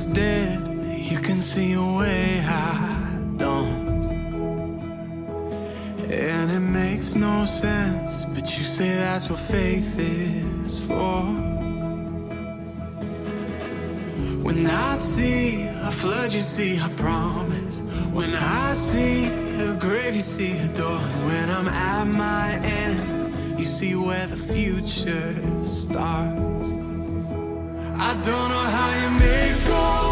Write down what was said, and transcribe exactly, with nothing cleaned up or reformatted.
dead. You can see a way I don't. And it makes no sense, but you say that's what faith is for. When I see a flood, you see a promise. When I see a grave, you see a door. And when I'm at my end, you see where the future starts. I don't know how you make gold